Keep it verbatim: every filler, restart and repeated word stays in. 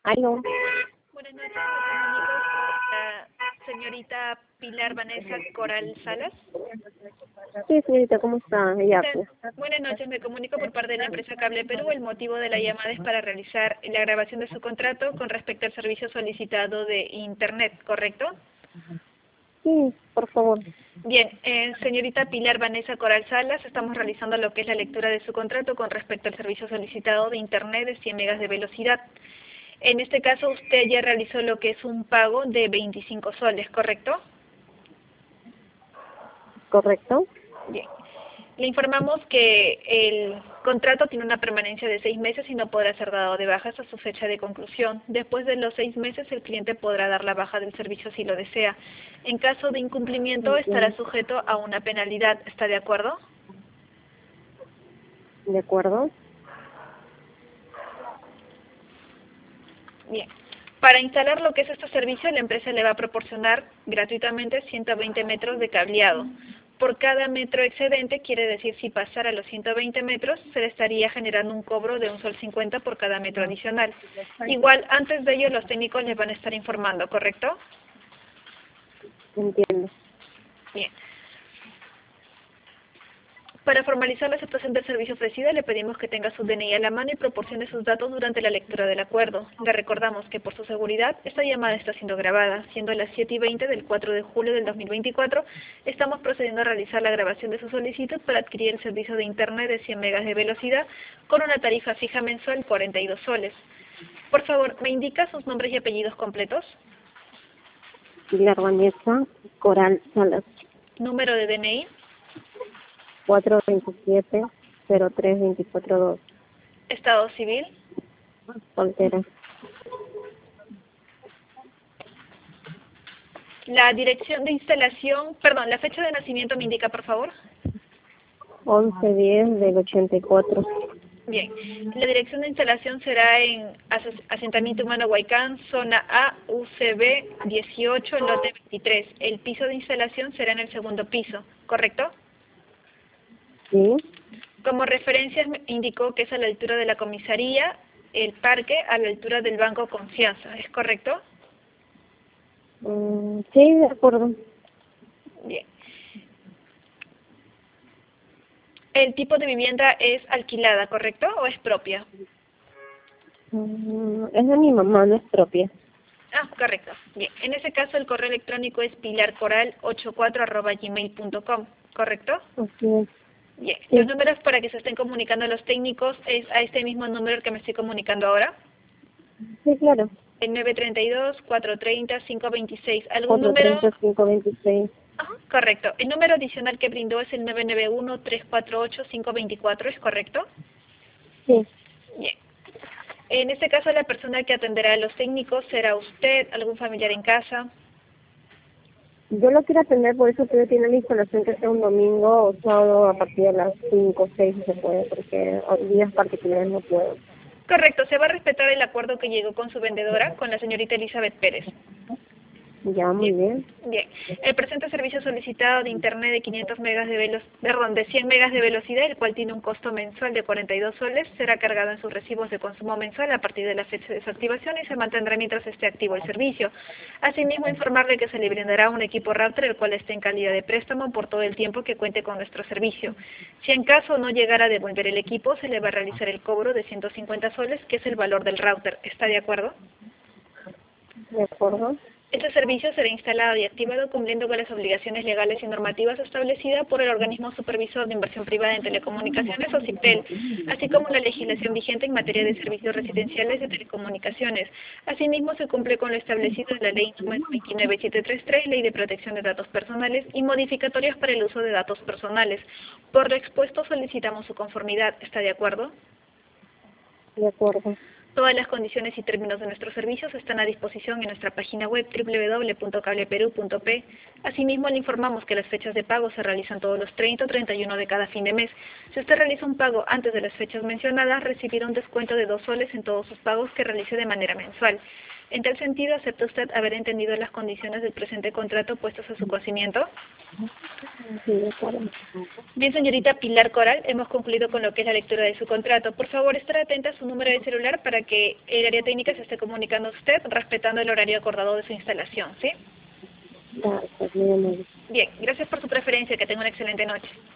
Aló. Buenas noches, me comunico con la señorita Pilar Vanessa Coral Salas. Sí, señorita, ¿cómo está? Ella habla. Buenas noches, me comunico por parte de la empresa Cable Perú. El motivo de la llamada es para realizar la grabación de su contrato con respecto al servicio solicitado de Internet, ¿correcto? Sí, por favor. Bien, eh, señorita Pilar Vanessa Coral Salas, estamos realizando lo que es la lectura de su contrato con respecto al servicio solicitado de Internet de cien megas de velocidad. En este caso, usted ya realizó lo que es un pago de veinticinco soles, ¿correcto? ¿Correcto? Bien. Le informamos que el contrato tiene una permanencia de seis meses y no podrá ser dado de baja hasta su fecha de conclusión. Después de los seis meses, el cliente podrá dar la baja del servicio si lo desea. En caso de incumplimiento, estará sujeto a una penalidad. ¿Está de acuerdo? ¿De acuerdo? Bien. Para instalar lo que es este servicio, la empresa le va a proporcionar gratuitamente ciento veinte metros de cableado. Por cada metro excedente, quiere decir si pasara los ciento veinte metros, se le estaría generando un cobro de un sol cincuenta por cada metro adicional. Igual, antes de ello, los técnicos les van a estar informando, ¿correcto? Entiendo. Bien. Para formalizar la aceptación del servicio ofrecido, le pedimos que tenga su D N I a la mano y proporcione sus datos durante la lectura del acuerdo. Le recordamos que por su seguridad, esta llamada está siendo grabada. Siendo las siete y veinte del cuatro de julio del dos mil veinticuatro, estamos procediendo a realizar la grabación de su solicitud para adquirir el servicio de Internet de cien megas de velocidad con una tarifa fija mensual cuarenta y dos soles. Por favor, ¿me indica sus nombres y apellidos completos? Pilar Vanessa Coral Salas. Número de D N I. cuatro veintisiete cero tres veinticuatro dos. Estado civil. Soltera. La dirección de instalación, perdón, la fecha de nacimiento me indica, por favor. once diez del ochenta y cuatro. Bien, la dirección de instalación será en Asentamiento Humano Huaycán, zona A, U C B dieciocho, lote veintitrés. El piso de instalación será en el segundo piso, ¿correcto? Sí. Como referencias me indicó que es a la altura de la comisaría, el parque a la altura del Banco Confianza, ¿es correcto? Mm, sí, de acuerdo. Bien. El tipo de vivienda es alquilada, ¿correcto? ¿O es propia? Mm, es de mi mamá, no es propia. Ah, correcto. Bien, en ese caso el correo electrónico es pilarcoral ochenta y cuatro arroba gmail punto com, ¿correcto? Así es. Bien, Sí. los números para que se estén comunicando los técnicos es a este mismo número al que me estoy comunicando ahora. Sí, claro. El nueve tres dos, cuatro tres cero, cinco dos seis. ¿Algún número? cuatro treinta, cinco veintiséis. Ajá, correcto. El número adicional que brindó es el nueve nueve uno, tres cuatro ocho, cinco dos cuatro, ¿es correcto? Sí. Bien. En este caso, la persona que atenderá a los técnicos será usted, algún familiar en casa. Yo lo quiero atender, por eso que tiene la instalación que sea un domingo o sábado a partir de las cinco o seis si se puede, porque días particulares no puedo. Correcto, se va a respetar el acuerdo que llegó con su vendedora, con la señorita Elizabeth Pérez. Ya, muy bien. Bien, el presente servicio solicitado de Internet de quinientos megas de velo, perdón, de cien megas de velocidad, el cual tiene un costo mensual de cuarenta y dos soles, será cargado en sus recibos de consumo mensual a partir de la fecha de su activación y se mantendrá mientras esté activo el servicio. Asimismo, informarle que se le brindará un equipo router, el cual esté en calidad de préstamo por todo el tiempo que cuente con nuestro servicio. Si en caso no llegara a devolver el equipo, se le va a realizar el cobro de ciento cincuenta soles, que es el valor del router. ¿Está de acuerdo? De acuerdo. Este servicio será instalado y activado cumpliendo con las obligaciones legales y normativas establecidas por el Organismo Supervisor de Inversión Privada en Telecomunicaciones, o CIPTEL, así como la legislación vigente en materia de servicios residenciales de telecomunicaciones. Asimismo, se cumple con lo establecido en la Ley número veintinueve mil setecientos treinta y tres, Ley de Protección de Datos Personales y modificatorias para el uso de datos personales. Por lo expuesto, solicitamos su conformidad. ¿Está de acuerdo? De acuerdo. Todas las condiciones y términos de nuestros servicios están a disposición en nuestra página web doble u doble u doble u punto cableperú punto pe. Asimismo, le informamos que las fechas de pago se realizan todos los treinta o treinta y uno de cada fin de mes. Si usted realiza un pago antes de las fechas mencionadas, recibirá un descuento de dos soles en todos sus pagos que realice de manera mensual. En tal sentido, ¿acepta usted haber entendido las condiciones del presente contrato puestos a su conocimiento? Sí, de acuerdo. Bien, señorita Pilar Coral, hemos concluido con lo que es la lectura de su contrato. Por favor, estar atenta a su número de celular para que el área técnica se esté comunicando a usted respetando el horario acordado de su instalación, ¿sí? Ya, pues, muy amable. Bien, gracias por su preferencia. Que tenga una excelente noche.